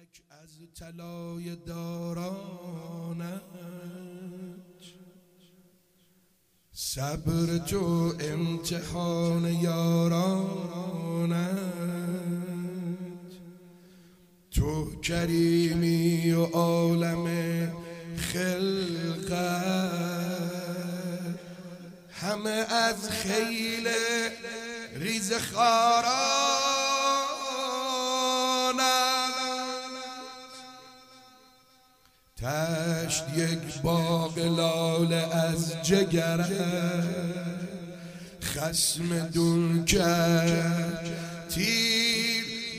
فلک از طلای دارانت، صبر تو امتحان یارانت. تو کریمی و عالم خلقت، همه از خیل ریز خارانت. تشت یک باغ لاله از جگرت، خصم دون کرد تیر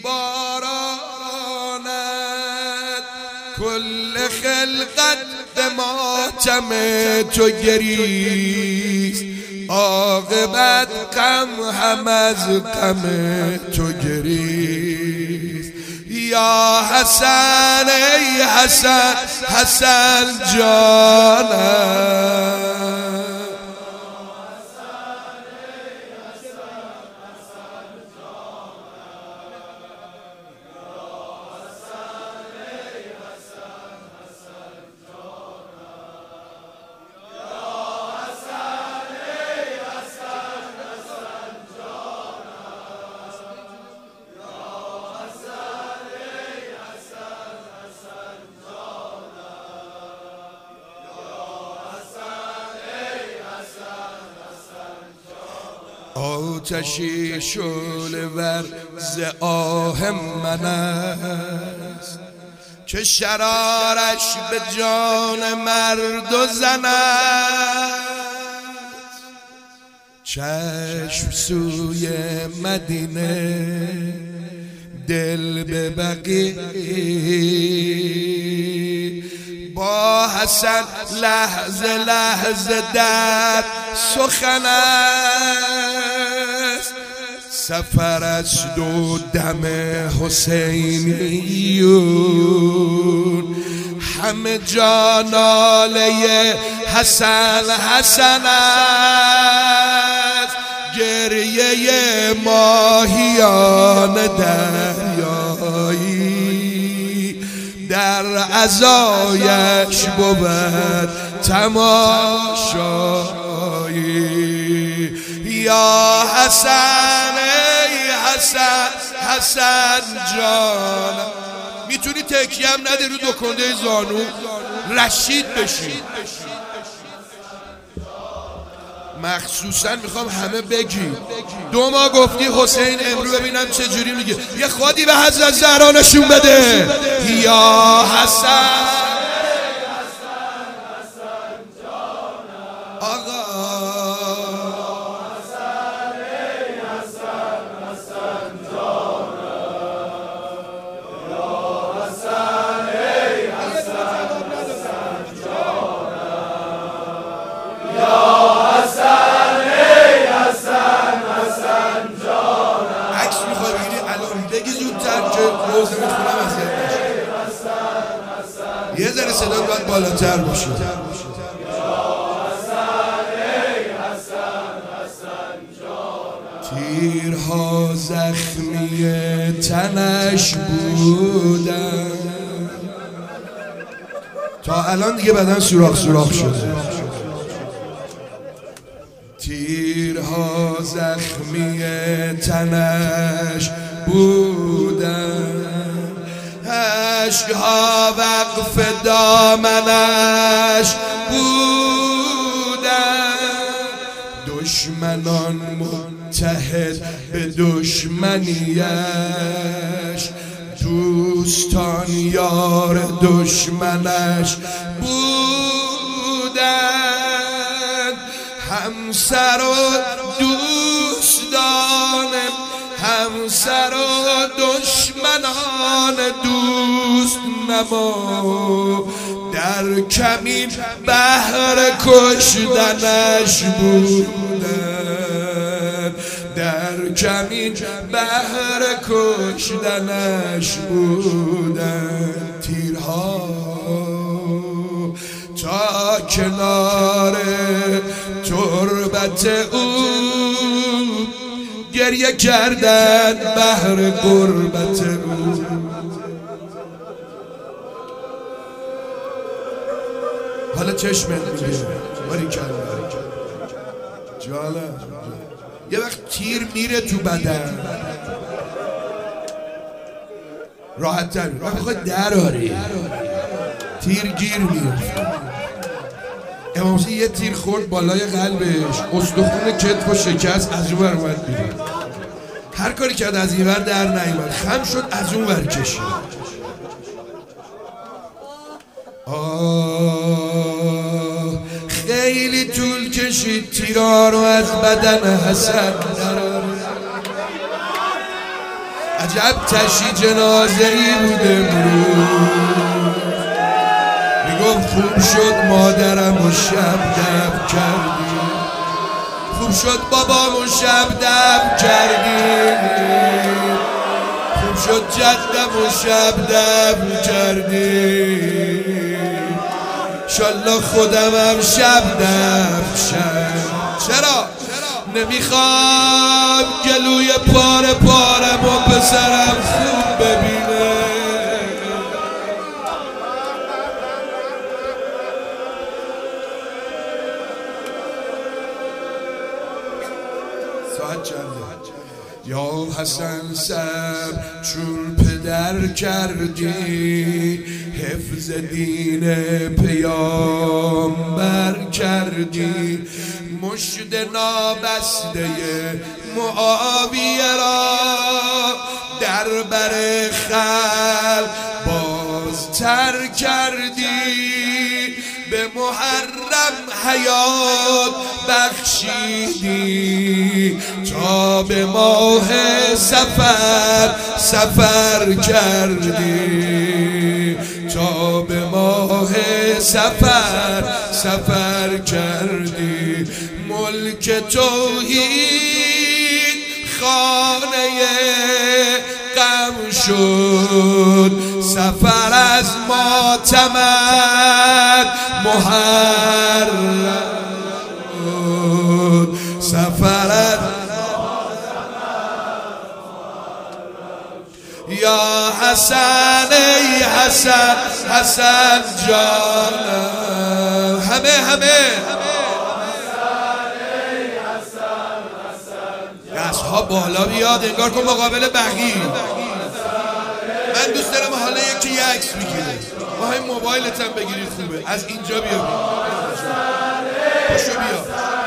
بارانت. کل خلقت به ماتم تو گریست، عاقبت غم هم از غم تو گریست. یا حسن ای حسن، حسن جانم. آتشی شعله ور ز آه من است، که شرارش به جان مرد و زن است. چشم سوی مدینه، دل به بقیع، با حسن لحظه لحظه در سخن است. سفر است و دم حسینیون، همه جا ناله حسن حسن است. گریه ماهیان دریایی، در عزایش بود تماشایی. یا حسن ای حسن، حسن جانم. میتونی تکیه هم نده رو دو کنده زانو، رشید بشی. مخصوصا میخوام همه بگی 2 ماه گفتی حسین، امرو ببینم چه جوری میگه. یه خودی به حضرت زهرا نشون بده. یا حسن یه ذره صدا باید بالاتر باشه. تیرها زخمی تنش بودن، تا الان دیگه بدن سوراخ سوراخ شده. تیرها زخمی تنش بودن، عشقها وقف دامنش بودن. دشمنان متحد به دشمنیش، دوستان یار دشمنش بودن. همسر و دوستان، همسر و دشمنان دوست نما، در کمین بهر کشتنش بودن. در کمین بهر کشتنش بودن. تیرها تا کنار تربت او گریه کردن بهر غربت او. حالا چشمت میگه باریکلا جاله. یه وقت تیر میره تو بدن راحت تر وقت بخواد دراری تیر گیر میفته. امام حسین یه تیر خورد بالای قلبش، استخون کتف و شکست، از اون ور اومد بیرون. هر کاری کرد از این ور در نیامد، خم شد از اون ور کشید. خیلی طول کشید تیرا رو از بدن حسن دراره. عجب تشی جنازه ای بوده امروز، میگفت خوب شد مادرم و شب دب کردی، خوب شد بابام و شب دب کردی، خوب شد جدم و شب دب کردی، انشالله خودمم شب دب شد. چرا؟ نمیخوام گلوی پاره پارم و پسرم خوب ببینه. ساعت چنده؟ یا حسن سب چون پدر کردی، حفظ دین پیامبر کردی، مشت نابسته معاویه را در بر خلق بازتر کردی، به محرم حیات بخشیدی، تا به ماه سفر کردی، تا به ماه سفر کردی. ملک توحید خانه غم شد، سفر از معتمد محرم شد، سفر از یا حسن ای حسن حسن جانم. همه دستها بالا بیاد انگار کن مقابل بقیه. من دوست دارم حالا یکی یه عکس میگیره، ما های موبایلت هم بگیری خوبه. از اینجا بیا پشو بیا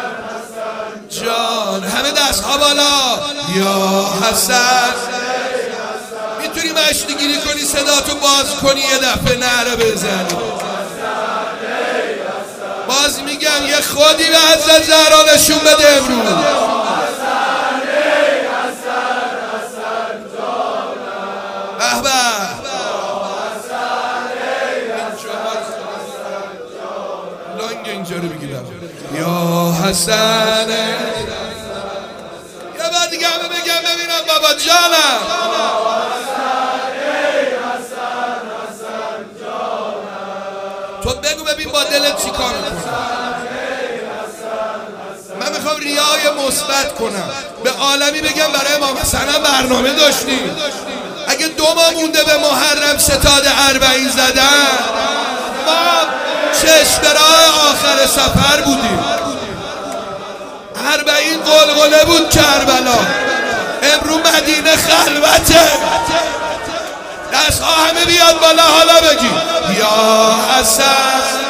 جان، همه دستها بالا. یا حسن میتونی مشتی گیری کنی، صداتو باز کنی، یه دفعه نعره بزنی. باز میگم یه خودی به حضرت زهرا نشون بده امروز. به لانگ اینجا رو بگیرم. یا حسن یه بار دیگه همه بگم ببینم بابا جانم. تو بگو ببین با دلت چی کار میکنه. من میخوام ریای مثبت کنم، به عالمی بگم برای امام حسن هم برنامه داشتیم. اگه 2 ماه مونده به محرم ستاد 40 زدن، ما چشم به راه آخر سفر بودیم. 40 قلقله بود کربلا، امرو مدینه خلوته. دستها همه بیاد بالا حالا بگی یا حسن.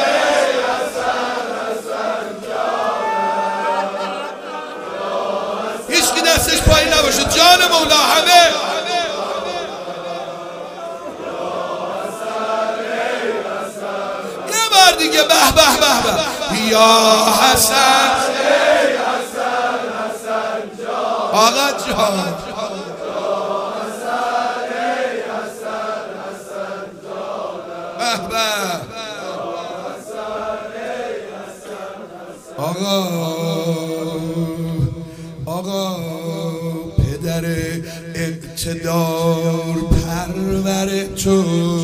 هیچکی دستش پایین نباشه جان مولا. همه یه بار دیگه به به به به. یا حسن آقا جان. آقا پدر اقتدار پرور تو،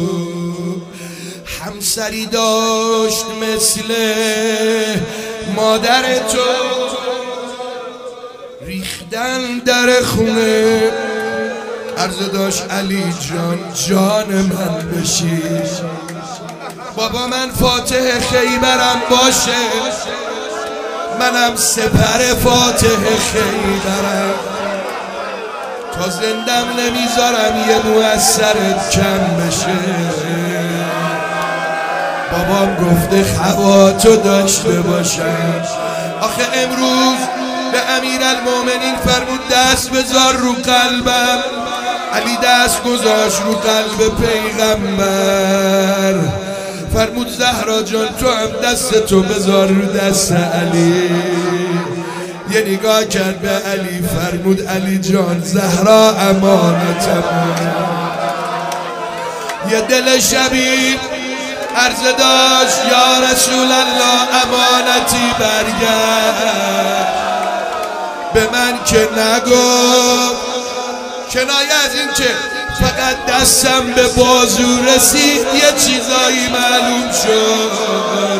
همسری داشت مثل مادر تو، ریختن در خونه عرض داشت علی جان جان من بشی. بابا من فاتح خیبرم باشه، منم سپر فاتح خیبرم، تا زندم نمیذارم یه مو از سرت کم بشه. بابام گفته خواتو داشته باشم. آخه امروز به امیرالمومنین فرمود دست بذار رو قلبم. علی دست گذاشت رو قلب پیغمبر، فرمود زهرا جان تو هم دستتو بذار رو دست علی. یه نگاه کرد به علی، فرمود علی جان زهرا امانتم. یه دل شبیه عرض داشت یا رسول الله امانتی برگرد به من که نگفت، کنایه از این که فقط دستم به بازو رسید یه چیزایی معلوم شد.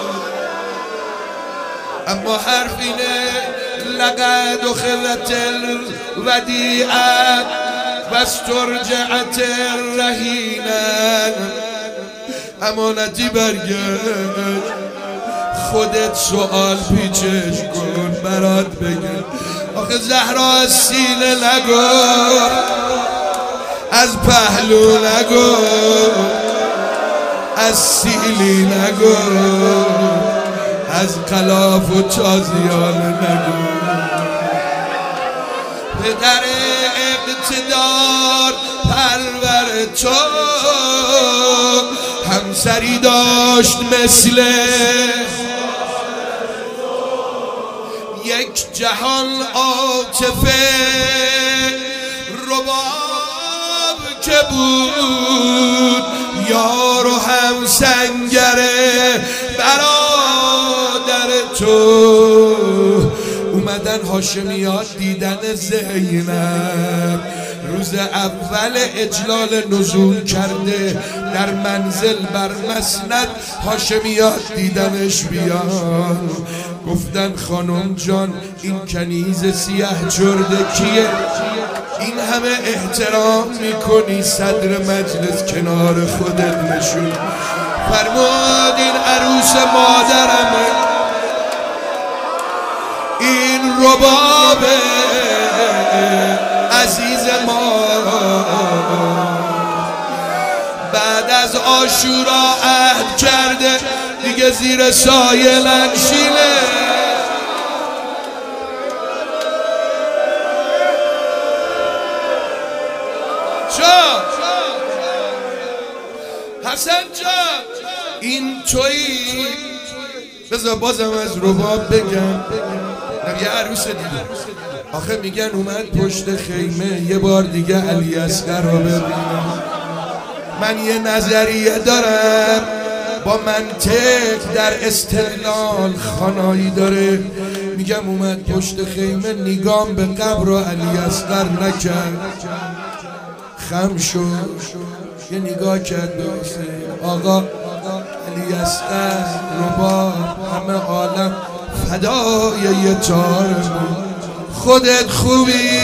اما حرف اینه لقد اخذت الودیعه و استرجعت الرهینه. امانتی برگرد، خودت سوال پیچش کن برات بگم. آخه زهرا از سینه نگو، از پهلو نگو، از سیلی نگو، از غلاف و تازیانه نگو. پدر اقتدار پرور تو همسری داشت مثل یک جهان عاطفه رباب که بود، یار و هم سنگره برادر تو. اومدن هاشمیات دیدن زینب، روز اول اجلال نزول کرده در منزل بر مسند. هاشمیات دیدنش بیان، گفتن خانم جان این کنیز سیاه جرده کیه؟ این همه احترام میکنی صدر مجلس کنار خودت نشون. فرمود این عروس مادرمه، این رباب عزیز ما بعد از عاشورا عهد کرده دیگه زیر سایه ننشینه. حسن جان این تویی؟ بذار بازم از رباب بگم. یه عروس دیگه آخه میگن اومد پشت خیمه یه بار دیگه علی اصغر رو ببینم. من یه نظریه دارم با منطق در استدلال خانایی داره. میگم اومد پشت خیمه نگام به قبر و علی اصغر نکرد، خم شد یه نگاه کرد به حسین. آقا علی اصغر رباب همه عالم فدای یه تارمون، خودت خوبی؟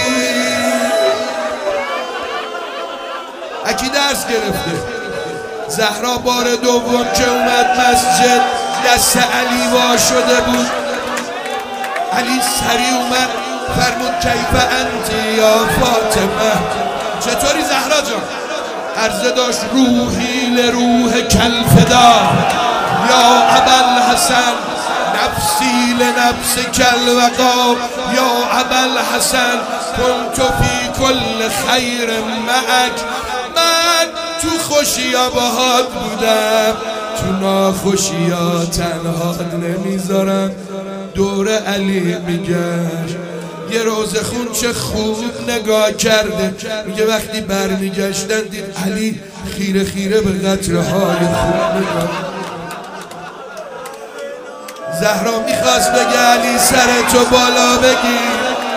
اکی درس گرفته. زهرا بار دوم که اومد مسجد دست علی وا شده بود. علی سریع اومد فرمود کیف انتی یا فاطمه، چطوری زهرا جان؟ عرضه داشت روحی لروح کلفدا یا ابوالحسن، نفسی لنفس کلوقا یا ابوالحسن، کنت فی کل خیر معک. من تو خوشیا باهات بودم، تو ناخوشیا تنها نمیذارم. دور علی میگشت، یه روزه خون چه خوب نگاه کرده. میگه وقتی برمیگشتن دید علی خیره خیره به قطره های خوب نگاه. زهرا میخواست بگه علی سرتو بالا بگیر،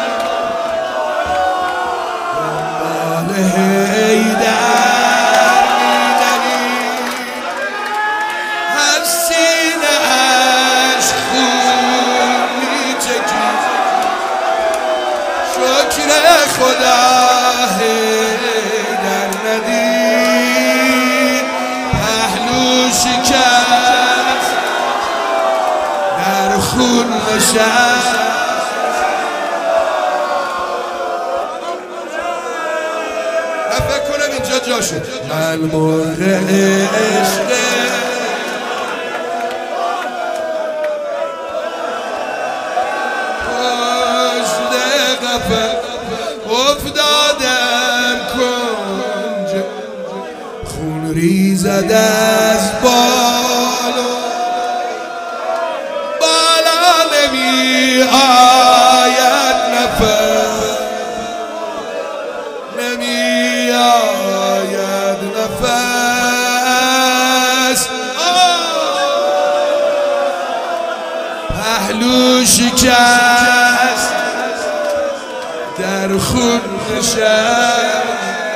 بال حیدر میدنی هر سینه اش خون میچکی. شکر خدا حیدر ندید پهلو شکر شهر فکر کنم اینجا جاشه من مرغ عشق پشت قفس افتادم کنج خون ریزد از بالا نمی آید نفس نمی آید نفس پهلو شکست در خون نشست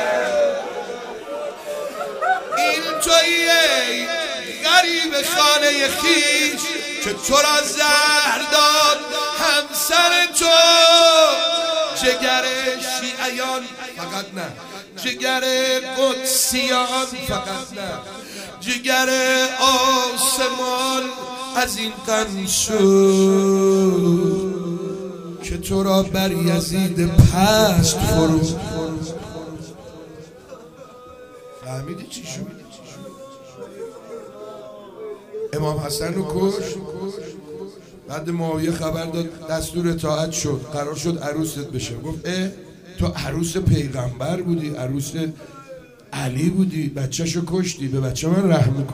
این تویی غریب خانه خیش که تو را زهر داد همسر تو جگر شیعیان فقط نه جگر قدسیان فقط نه جگر آسمان از این غم شد که تو را بر یزید پست فرود فهمیدی چی شد؟ امام حسن رو کش بعد معاویه خبر داد دستور اطاعت شد قرار شد عروست بشه گفت تو عروس پیغمبر بودی عروس علی بودی بچه‌شو کشتی به بچه من رحم میکنی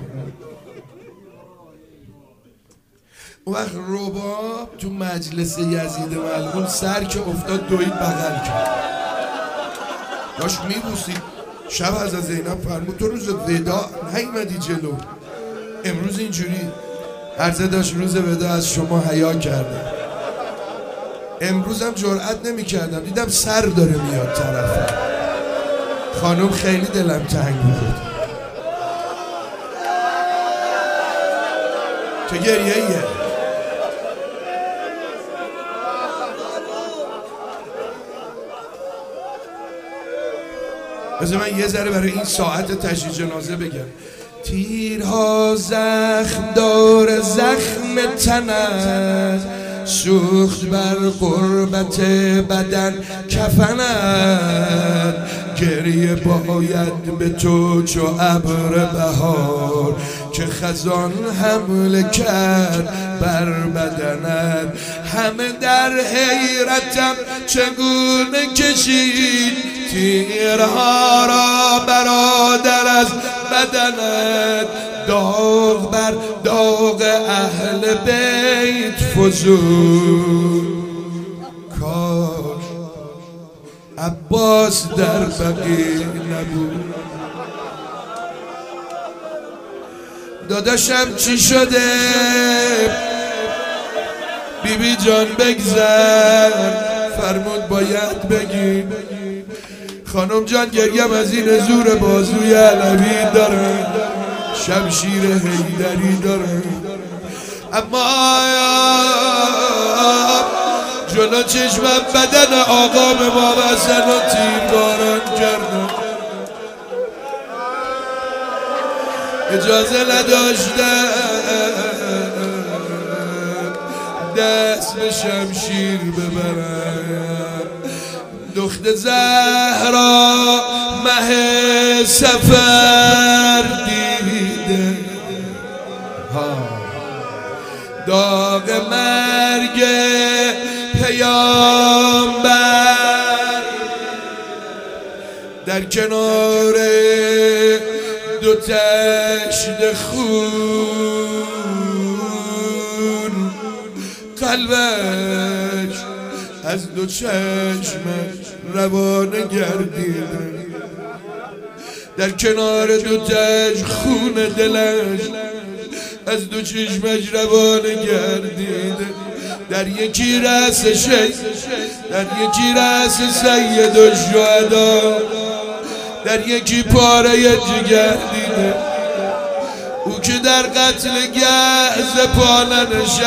اون وقت رباب تو مجلس یزید ملعون سر که افتاد دوید بغل کرد داشت میبوسید شب از زینب فرمود تو روز ودا نیومدی جلو امروز اینجوری عرضه داشت روز ودا از شما حیا کردم امروزم جرئت نمی کردم دیدم سر داره میاد طرفم خانم خیلی دلم تنگ بود چه گریه ایه بذار من یه ذره برای این ساعت تشییع جنازه بگم تیرها زخم دار زخم تنت سوخت بر قربت بدن کفنت گریه باید به تو چو ابر بهار که خزان حمله کرد بر بدنت همه در حیرتم چگونه کشید تیرها را برادر از بدنت داغ بر داغ اهل بیت فزود کاش عباس در بقیع نبود داداشم چی شده بیبی جان بگذر فرمود باید بگیم خانم جان گریم از این زور بازوی علوی داره شمشیر حیدری داره اما جلو چشمم بدن آقا به ما وزن و تیرباران کردن اجازه نداشتم دست به شمشیر ببرم دخت زهرا مه سفر دیده داغ مرگ پیامبر در کنار دو تشت خون قلبش از دو چشمش روانه گردیده در کنار دو تشت خون دلش از دو چشمش روانه گردیده در یکی رأس شهید در یکی رأس سید الشهدا در یکی پاره جگر دیده او که در قتل گهز پانه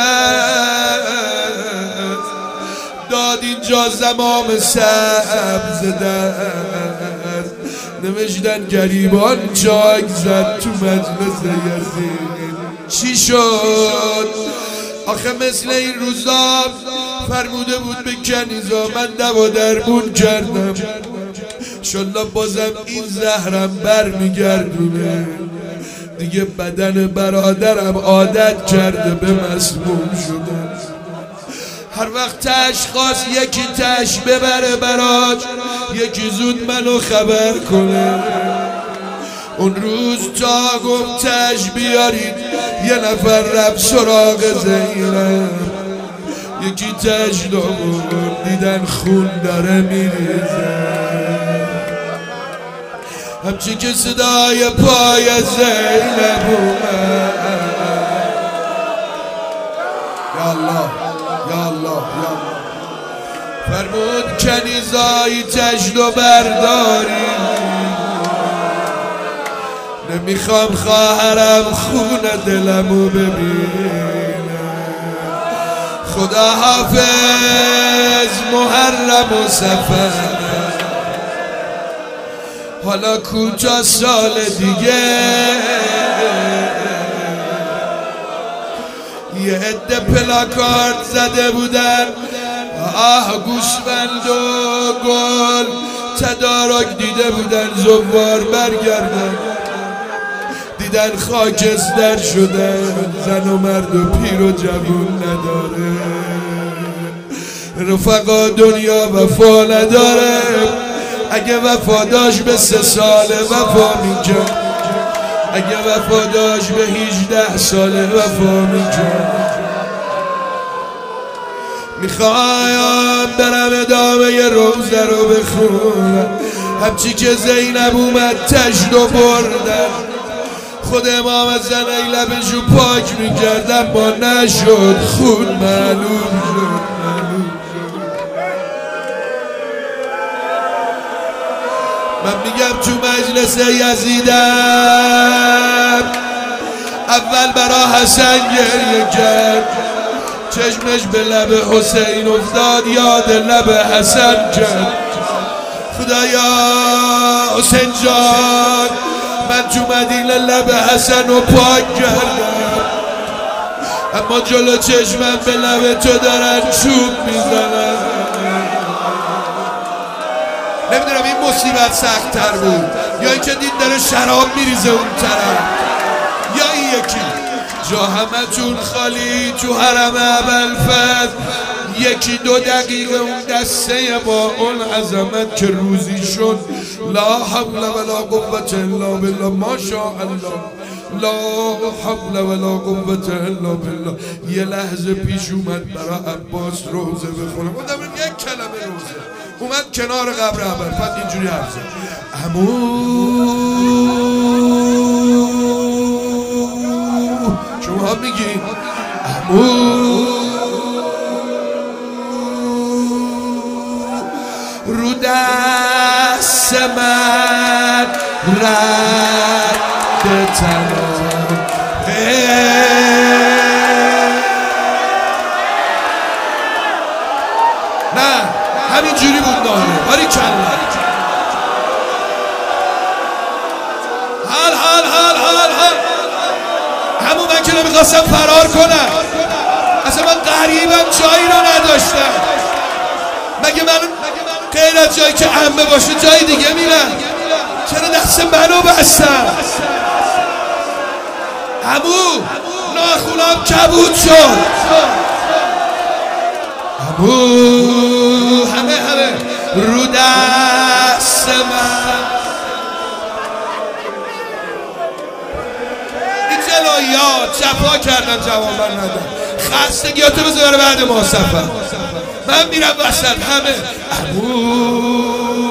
نشست داد اینجا زمام سبز دست نوشتن گریبان چاک زد تو مجلس یزید چی شد آخه مثل این روزا فرموده بود به کنیزا من دوا درمون کردم، انشالله بازم این زهرم برمیگردونه. دیگه بدن برادرم عادت کرده به مسموم شدن. هر وقت تش خواست یکی تش ببره براش، یکی زود منو خبر کنه. اون روز تا گفت تش بیارید یه نفر رفت سراغ زینب، یکی تش دامون دیدن خون داره میریزه، همچی که صدای پای زینب اومد. یا الله یا الله یا الله. فرمود کنیزایی تشدو برداری، نمیخوام خواهرم خون دلمو ببینه. خدا حافظ محرم و سفر، حالا کوتا سال دیگه یه عده پلاکارد زده بودن، گوسفند و گل تدارک دیده بودن زوار برگردن، دیدن خاکستر شدن، زن و مرد و پیر و جوون نداره. رفقا دنیا وفا نداره، اگه وفا داشت به 3 ساله وفا میکرد، اگه وفا داشت به 18 ساله وفا میکرد. میخوایم برم ادامه روزه رو بخونم، همچی که زینب اومد تشدو بردن، خود امام زنی لبشو پاک میکرد اما نشد، خون معلوم شد. من میگم تو مجلس یزیدم اول برا حسن گریه کرد، چشمش به لب حسین افتاد یاد لب حسن کرد. خدایا حسین جان من تو مدینه لب حسن رو پاک کردم، اما جلو چشمم به لب تو دارن چوب میزنن. نمیدونم این مصیبت سخت تر بود یا اینکه دید داره شراب میریزه اون طرف، یا این یکی جا همتون خالی تو حرم ابوالفضل، 1-2 دقیقه اون دسته با اون عظمت که روزی شد لا حول ولا قوة الا بالله، ماشاءالله لا حول ولا قوة الا بالله. یه لحظه پیش اومد برای عباس روزه بخونه، بودم یک کلمه روزه، اومد کنار قبر ابوالفضل اینجوری حرف زد، عمو شما میگین عمو رو دست من رد تنم، نه همین جوری بود ناله باری کلا. حال همون من که نمیخواستم فرار کنم، اصلا من غریبم جایی رو نداشتم، مگه من غیر از جایی که عمه باشه جای دیگه میرم؟ چرا دست منو بستم؟ عمو ناخونم کبود شد، عمو همه رو دست من. این جلویات جفا کردن جواب ندن، خستگیاتو بذاره بعد ما سفر، من میرم وسط همه عمو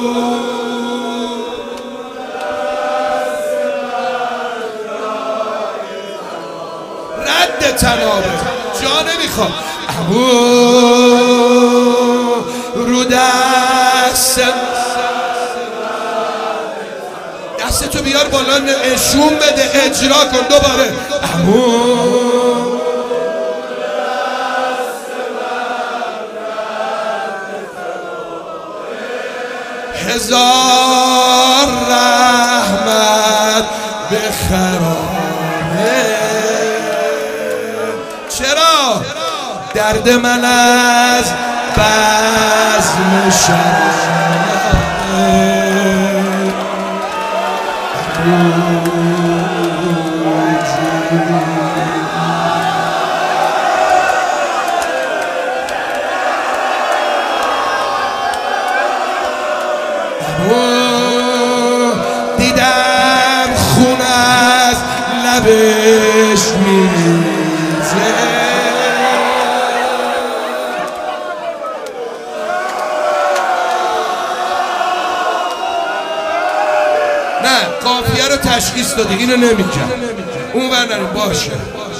رد تنابه جا نمیخوام، عمو رو دستتو بیار بالا نشون بده اجرا کن دوباره، عمو هزار رحمت به خرابه. چرا؟ درد من از بزم شرابه دیدم خون از لبش میریزه نه قافیه رو تشخیص داده اینو نمیکرد اون برنریم باشه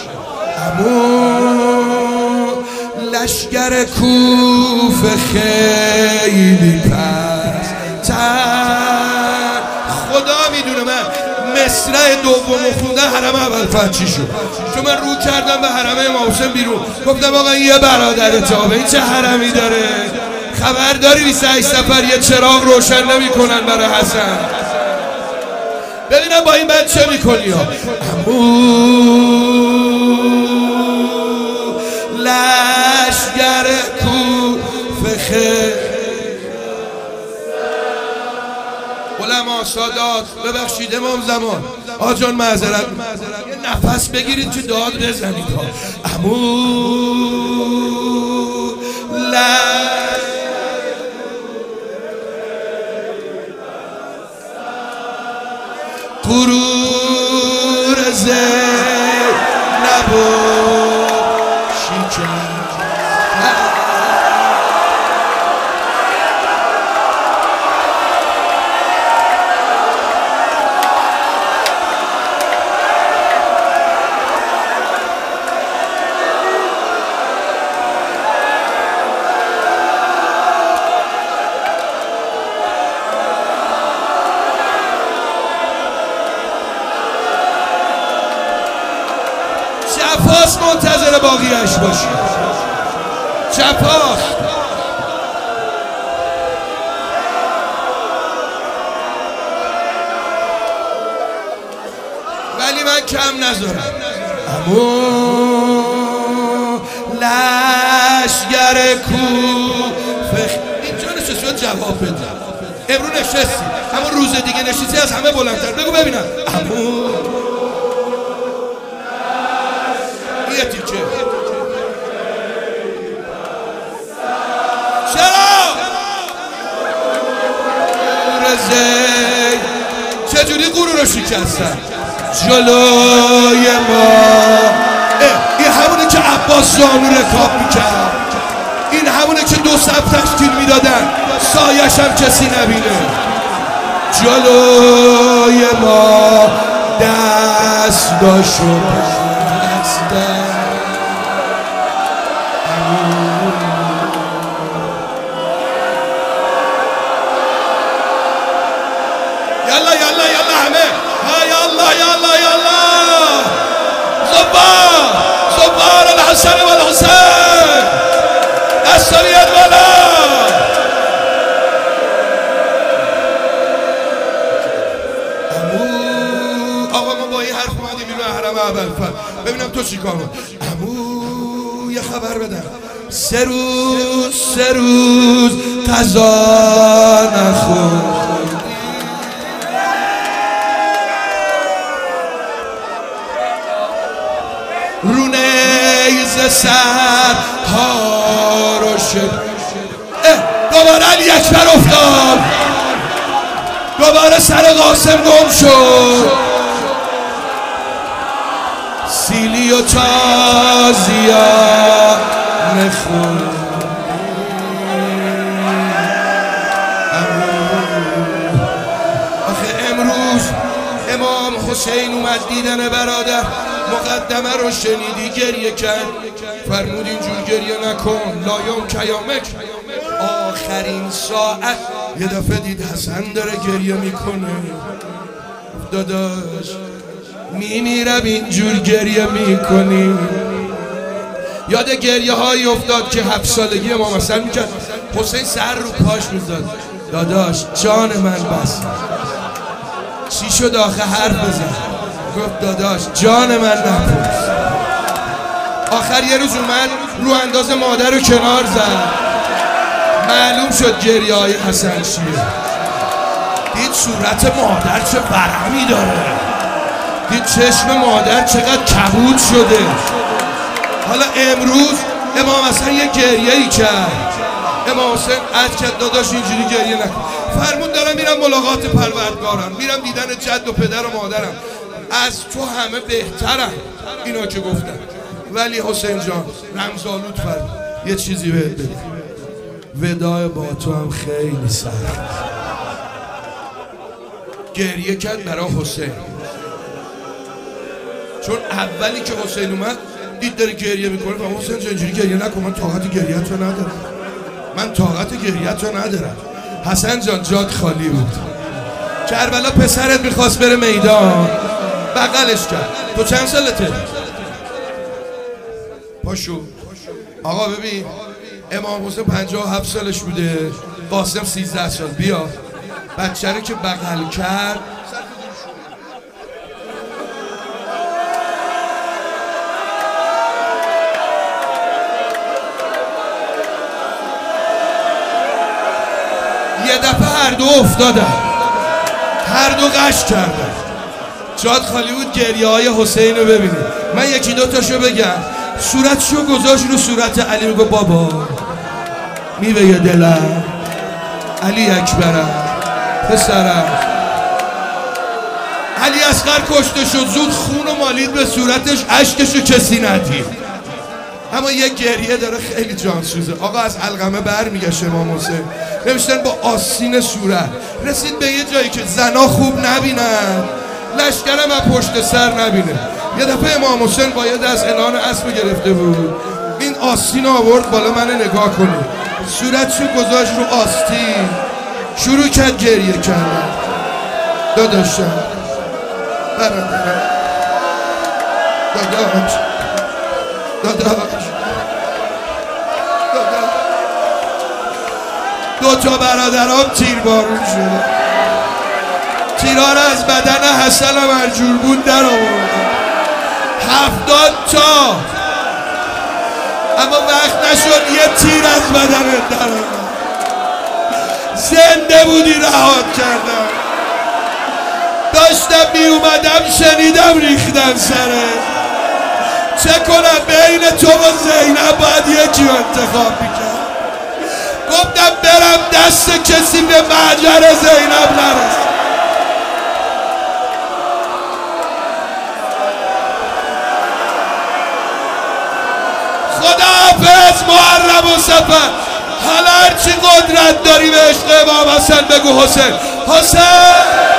اما لشگر کوفه خیلی پس خدا میدونه من مصرع دومو خوندن حرم اول فتحی شد چون من رو کردم به حرم امام حسین بیرون گفتم آقا این یه برادر تابه این چه حرمی داره خبر داری 28 سفر یه چراغ روشن نمی کنن برای حسن ببینم با این بند چه میکنی ها لشگر کوفه خیلی علما سادات ببخشید امام زمان آجان معذرت یه نفس بگیرید که داد بزنید ها غرور زینب و شکر جفاست منتظر باقیش باشی جفاست ولی من کم نذارم اما لشگر کوفه اینجا نشستی جواب بده امرو نشستی همون روز دیگه نشستی از همه بلندتر بگو ببینم اما چجوری غرور رو شکستن جلوی ما این همونه که عباس زانو رکاب میکرد این همونه که 2 صف تشکیل میدادن سایش هم کسی نبینه جلوی ما دستاشو بستن يلا يلا يلا همه ها يلا يلا يلا زبار الحسن والحسين السرية الولا آقا ما با این حرف اومدیم بیرون حرم اول ببینم تو چی کار عمو یه خبر بدم 3 روز غذا نخورد رونیز سر ها رو شد دوباره علی اکبر افتاد دوباره سر قاسم گم شد سیلی و تازیا نخون آخه امروز امام حسین اومد دیدن برادر مقدمه رو شنیدی گریه کرد فرمود اینجور گریه نکن لایم کیامک آخرین ساعت یه دفعه دید حسن داره گریه میکنه داداش میمیرم اینجور گریه میکنی یاد گریه هایی افتاد که 7 سالگی امام حسن میکرد حسین سر رو پاش میزد داداش جان من بس چی شد آخه حرف بزن گفت داداش جان من نپرس آخر یه روز اومد رو انداز مادر رو کنار زد، معلوم شد گریه های حسن چیه. دید صورت مادر چه ورمی داره، دید چشم مادر چقدر کبود شده. حالا امروز امام حسن یه گریه ای کرد. امام حسین عهد کرد داداش اینجوری گریه نکن. فرمود دارم میرم ملاقات پروردگارم، میرم دیدن جد و پدر و مادرم، از تو همه بهترم اینا که گفتن. ولی حسین جان رمزآلود فرمود یه چیزی بهت بگم، وداع با تو هم خیلی سخت. گریه کرد برای حسین، چون اولی که حسین اومد دید داره گریه میکنه و حسین جان اینجوری گریه نکن، من طاقت گریه‌ت رو ندارم، من طاقت گریه‌ت رو ندارم. حسن جان جات خالی بود. کربلا پسرت میخواست بره میدان، بغلش کرد. تو چند سالته؟ پاشو. آقا ببین امام حسین 57 سالش بوده، قاسم 13 سال. بیا بچه رو که بغل کرد یه دفعه هر دو افتادن، هر دو قش کردن. جاد خالی بود. گریه های حسین رو ببینید. من یکی دو تاشو بگم. صورتشو گذاشت رو صورت علی، میگه بابا میوه دلم، علی اکبرم، پسرم. علی اصغر کشته شد، زود خون و مالید به صورتش، اشکشو کسی ندید. اما یک گریه داره خیلی جانسوزه. آقا از علقمه برمیگشت امام حسین، نمیشتن با آستین صورت. رسید به یه جایی که زنا خوب نبینن، لشکرم از پشت سر نبینه. یه دفعه امام حسین با یه دست عنان اسب گرفته بود، این آستین آورد بالا، من نگاه کنید. صورتشو گذاشت رو آستین، شروع کرد گریه کردن. داداشم، برادرم، داداش، داداش، دو تا برادرام تیربارون شد. تیرها را از بدن حسنم هرجور بود در آوردن، 70 تا. اما وقت نشد یه تیر از بدن در آوردن. زنده بودی رهات کردم. داشتم می اومدم شنیدم ریختن سره. چه کنم بین تو و زینب باید یکی رو انتخاب میکرد. گفتم برم دست کسی به محجر زینب نرسه. خداحافظ محرم و سفر. حالا هرچی قدرت داری به عشق امام حسن بگو حسین، حسین.